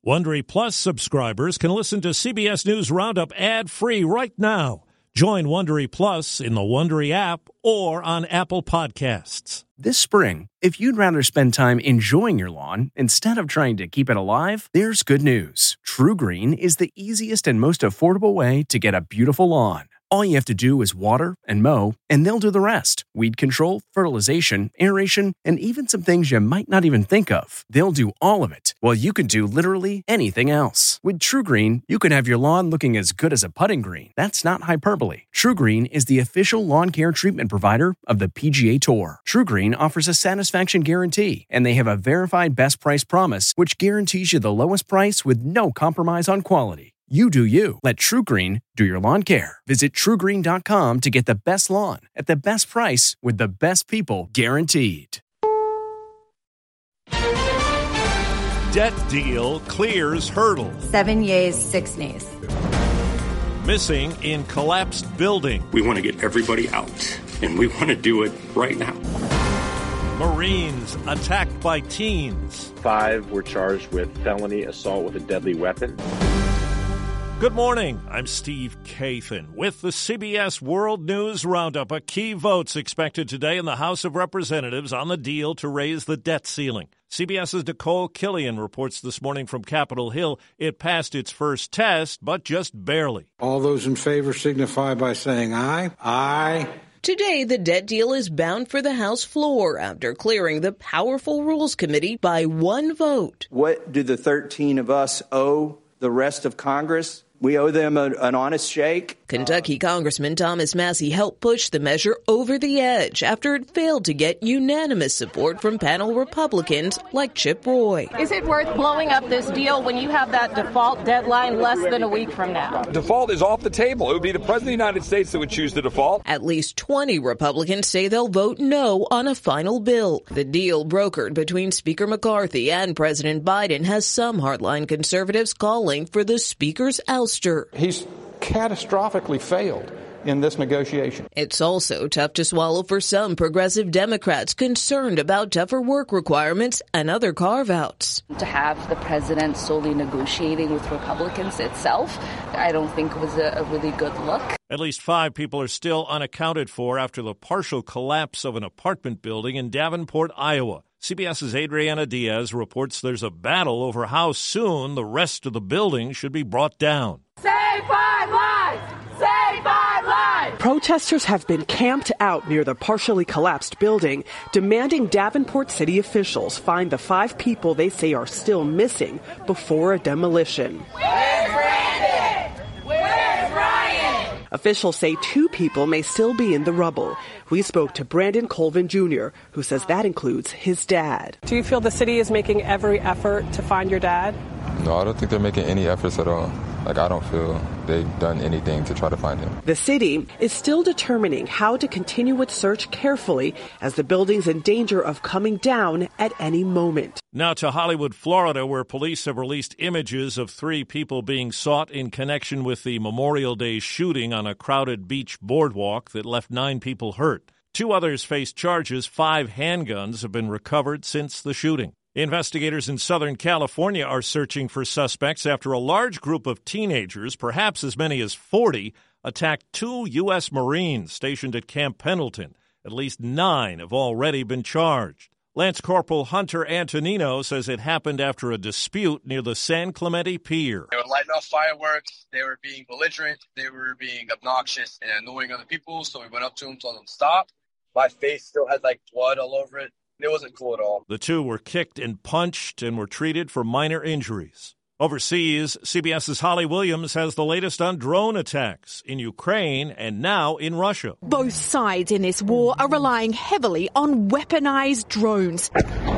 Wondery Plus subscribers can listen to CBS News Roundup ad-free right now. Join Wondery Plus in the Wondery app or on Apple Podcasts. This spring, if you'd rather spend time enjoying your lawn instead of trying to keep it alive, there's good news. True Green is the easiest and most affordable way to get a beautiful lawn. All you have to do is water and mow, and they'll do the rest. Weed control, fertilization, aeration, and even some things you might not even think of. They'll do all of it, while you can do literally anything else. With True Green, you can have your lawn looking as good as a putting green. That's not hyperbole. True Green is the official lawn care treatment provider of the PGA Tour. True Green offers a satisfaction guarantee, and they have a verified best price promise, which guarantees you the lowest price with no compromise on quality. You do you. Let True Green do your lawn care. Visit TrueGreen.com to get the best lawn at the best price with the best people guaranteed. Debt deal clears hurdle. 7 yeas, 6 nays. Missing in collapsed building. We want to get everybody out, and we want to do it right now. Marines attacked by teens. 5 were charged with felony assault with a deadly weapon. Good morning. I'm Steve Kathan with the CBS World News Roundup. A key vote's expected today in the House of Representatives on the deal to raise the debt ceiling. CBS's Nicole Killian reports this morning from Capitol Hill. It passed its first test, but just barely. All those in favor signify by saying aye. Aye. Today, the debt deal is bound for the House floor after clearing the powerful Rules Committee by one vote. What do the 13 of us owe the rest of Congress? We owe them an honest shake. Kentucky Congressman Thomas Massie helped push the measure over the edge after it failed to get unanimous support from panel Republicans like Chip Roy. Is it worth blowing up this deal when you have that default deadline less than a week from now? Default is off the table. It would be the President of the United States that would choose to default. At least 20 Republicans say they'll vote no on a final bill. The deal brokered between Speaker McCarthy and President Biden has some hardline conservatives calling for the Speaker's ouster. He's catastrophically failed in this negotiation. It's also tough to swallow for some progressive Democrats concerned about tougher work requirements and other carve-outs. To have the president solely negotiating with Republicans itself, I don't think was a really good look. At least 5 people are still unaccounted for after the partial collapse of an apartment building in Davenport, Iowa. CBS's Adriana Diaz reports there's a battle over how soon the rest of the building should be brought down. Save 5 lives! Save 5 lives! Protesters have been camped out near the partially collapsed building, demanding Davenport city officials find the 5 people they say are still missing before a demolition. Where's Brandon? Where's Ryan? Officials say 2 people may still be in the rubble. We spoke to Brandon Colvin Jr., who says that includes his dad. Do you feel the city is making every effort to find your dad? No, I don't think they're making any efforts at all. I don't feel they've done anything to try to find him. The city is still determining how to continue its search carefully as the building's in danger of coming down at any moment. Now to Hollywood, Florida, where police have released images of 3 people being sought in connection with the Memorial Day shooting on a crowded beach boardwalk that left 9 people hurt. 2 others face charges. 5 handguns have been recovered since the shooting. Investigators in Southern California are searching for suspects after a large group of teenagers, perhaps as many as 40, attacked 2 U.S. Marines stationed at Camp Pendleton. At least 9 have already been charged. Lance Corporal Hunter Antonino says it happened after a dispute near the San Clemente Pier. They were lighting off fireworks, they were being belligerent, they were being obnoxious and annoying other people, so we went up to them, told them stop. My face still had blood all over it. It wasn't cool at all. The 2 were kicked and punched and were treated for minor injuries. Overseas, CBS's Holly Williams has the latest on drone attacks in Ukraine and now in Russia. Both sides in this war are relying heavily on weaponized drones.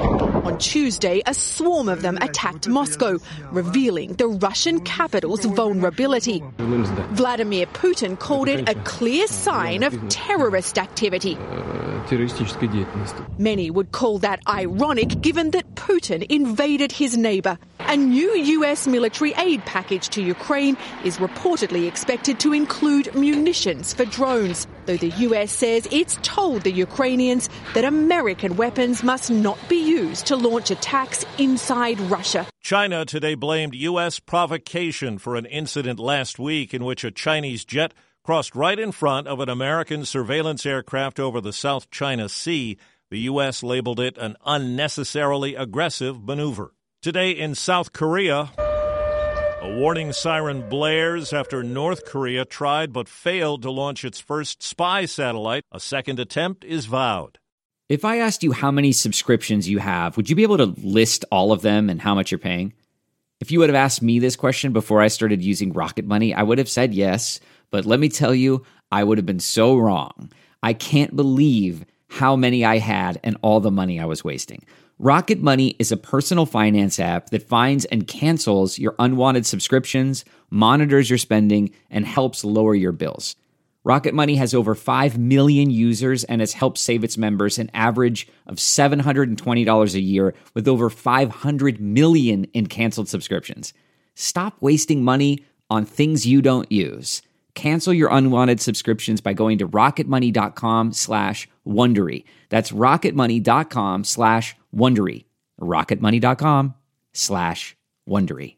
On Tuesday, a swarm of them attacked Moscow, revealing the Russian capital's vulnerability. Vladimir Putin called it a clear sign of terrorist activity. террористической деятельности. Many would call that ironic given that Putin invaded his neighbor. A new U.S. military aid package to Ukraine is reportedly expected to include munitions for drones, though the U.S. says it's told the Ukrainians that American weapons must not be used to launch attacks inside Russia. China today blamed U.S. provocation for an incident last week in which a Chinese jet crossed right in front of an American surveillance aircraft over the South China Sea. The U.S. labeled it an unnecessarily aggressive maneuver. Today in South Korea, a warning siren blares after North Korea tried but failed to launch its first spy satellite. A second attempt is vowed. If I asked you how many subscriptions you have, would you be able to list all of them and how much you're paying? If you would have asked me this question before I started using Rocket Money, I would have said yes. But let me tell you, I would have been so wrong. I can't believe how many I had and all the money I was wasting. Rocket Money is a personal finance app that finds and cancels your unwanted subscriptions, monitors your spending, and helps lower your bills. Rocket Money has over 5 million users and has helped save its members an average of $720 a year with over 500 million in canceled subscriptions. Stop wasting money on things you don't use. Cancel your unwanted subscriptions by going to rocketmoney.com/Wondery. That's rocketmoney.com/Wondery. rocketmoney.com/Wondery.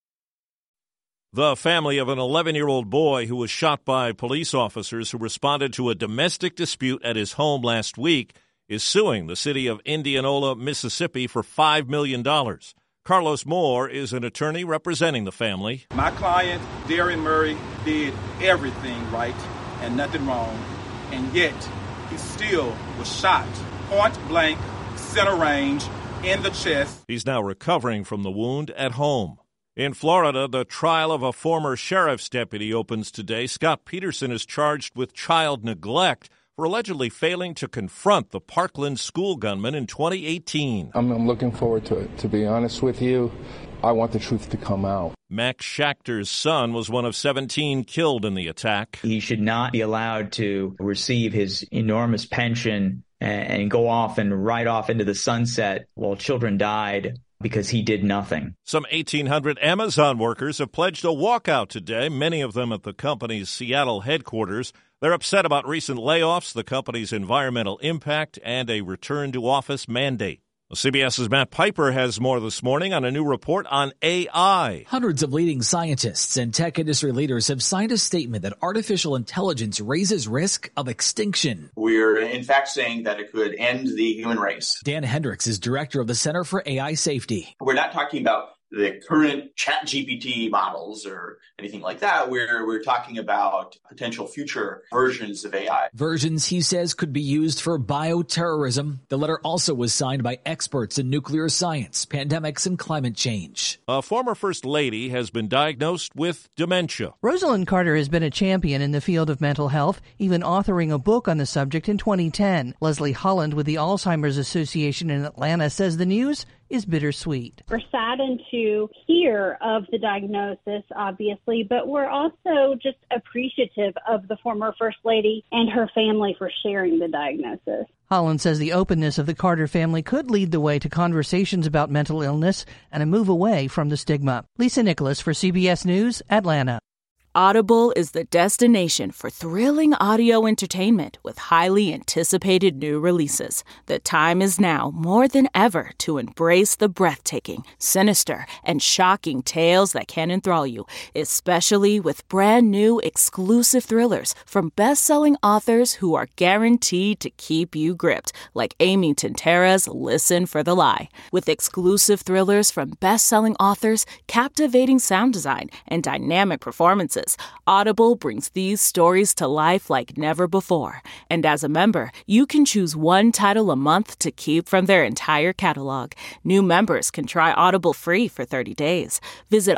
The family of an 11-year-old boy who was shot by police officers who responded to a domestic dispute at his home last week is suing the city of Indianola, Mississippi for $5 million. Carlos Moore is an attorney representing the family. My client, Darren Murray, did everything right and nothing wrong, and yet he still was shot point blank, center range, in the chest. He's now recovering from the wound at home. In Florida, the trial of a former sheriff's deputy opens today. Scott Peterson is charged with child neglect for allegedly failing to confront the Parkland school gunman in 2018. I'm looking forward to it. To be honest with you, I want the truth to come out. Max Schachter's son was one of 17 killed in the attack. He should not be allowed to receive his enormous pension and go off and ride off into the sunset while children died because he did nothing. Some 1,800 Amazon workers have pledged a walkout today, many of them at the company's Seattle headquarters. They're upset about recent layoffs, the company's environmental impact, and a return-to-office mandate. CBS's Matt Piper has more this morning on a new report on AI. Hundreds of leading scientists and tech industry leaders have signed a statement that artificial intelligence raises risk of extinction. We're in fact saying that it could end the human race. Dan Hendricks is director of the Center for AI Safety. We're not talking about the current ChatGPT models or anything like that. We're talking about potential future versions of AI. Versions, he says, could be used for bioterrorism. The letter also was signed by experts in nuclear science, pandemics, and climate change. A former First Lady has been diagnosed with dementia. Rosalind Carter has been a champion in the field of mental health, even authoring a book on the subject in 2010. Leslie Holland with the Alzheimer's Association in Atlanta says the news is bittersweet. We're saddened to hear of the diagnosis, obviously, but we're also just appreciative of the former First Lady and her family for sharing the diagnosis. Holland says the openness of the Carter family could lead the way to conversations about mental illness and a move away from the stigma. Lisa Nicholas for CBS News, Atlanta. Audible is the destination for thrilling audio entertainment with highly anticipated new releases. The time is now more than ever to embrace the breathtaking, sinister, and shocking tales that can enthrall you, especially with brand new exclusive thrillers from best-selling authors who are guaranteed to keep you gripped, like Amy Tintera's Listen for the Lie. With exclusive thrillers from best-selling authors, captivating sound design, and dynamic performances, Audible brings these stories to life like never before. And as a member, you can choose one title a month to keep from their entire catalog. New members can try Audible free for 30 days. Visit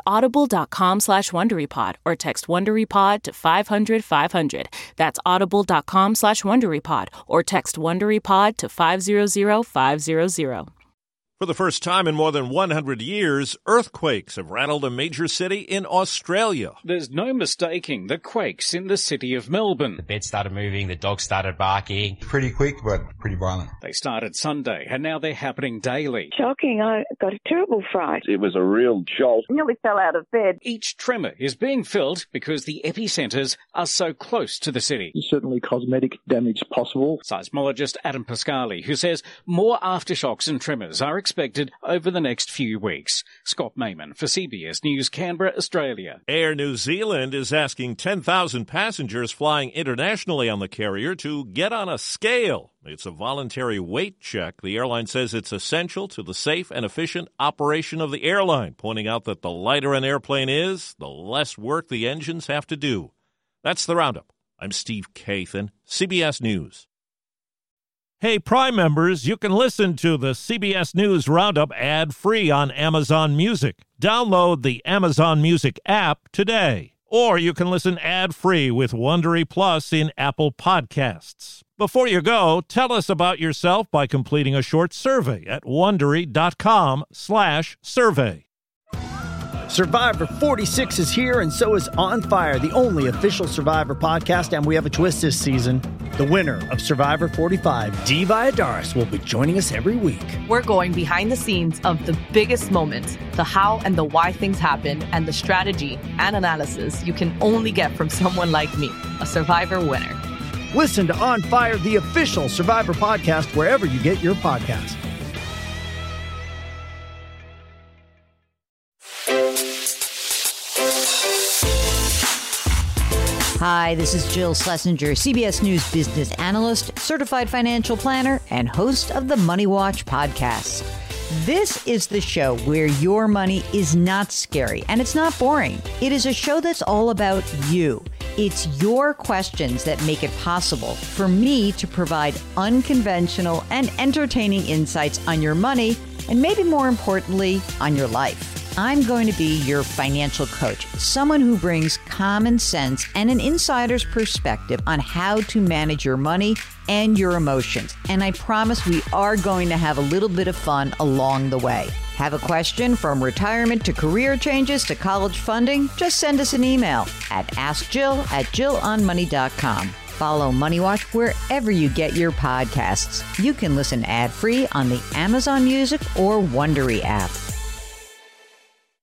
audible.com/WonderyPod or text WonderyPod to 500-500. That's audible.com/WonderyPod or text WonderyPod to 500-500. For the first time in more than 100 years, earthquakes have rattled a major city in Australia. There's no mistaking the quakes in the city of Melbourne. The bed started moving, the dog started barking. Pretty quick, but pretty violent. They started Sunday, and now they're happening daily. Shocking. I got a terrible fright. It was a real jolt. Nearly fell out of bed. Each tremor is being felt because the epicenters are so close to the city. There's certainly cosmetic damage possible. Seismologist Adam Pascali, who says more aftershocks and tremors are expected over the next few weeks. Scott Mayman for CBS News, Canberra, Australia. Air New Zealand is asking 10,000 passengers flying internationally on the carrier to get on a scale. It's a voluntary weight check. The airline says it's essential to the safe and efficient operation of the airline, pointing out that the lighter an airplane is, the less work the engines have to do. That's the Roundup. I'm Steve Kathan, CBS News. Hey, Prime members, you can listen to the CBS News Roundup ad-free on Amazon Music. Download the Amazon Music app today. Or you can listen ad-free with Wondery Plus in Apple Podcasts. Before you go, tell us about yourself by completing a short survey at Wondery.com/survey. Survivor 46 is here, and so is On Fire, the only official Survivor podcast, and we have a twist this season. The winner of Survivor 45, Dee Valladares, will be joining us every week. We're going behind the scenes of the biggest moments, the how and the why things happen, and the strategy and analysis you can only get from someone like me, a Survivor winner. Listen to On Fire, the official Survivor podcast, wherever you get your podcasts. Hi, this is Jill Schlesinger, CBS News business analyst, certified financial planner, and host of the Money Watch podcast. This is the show where your money is not scary and it's not boring. It is a show that's all about you. It's your questions that make it possible for me to provide unconventional and entertaining insights on your money, and maybe more importantly, on your life. I'm going to be your financial coach, someone who brings common sense and an insider's perspective on how to manage your money and your emotions. And I promise we are going to have a little bit of fun along the way. Have a question from retirement to career changes to college funding? Just send us an email at askjill@jillonmoney.com. Follow Money Watch wherever you get your podcasts. You can listen ad-free on the Amazon Music or Wondery app.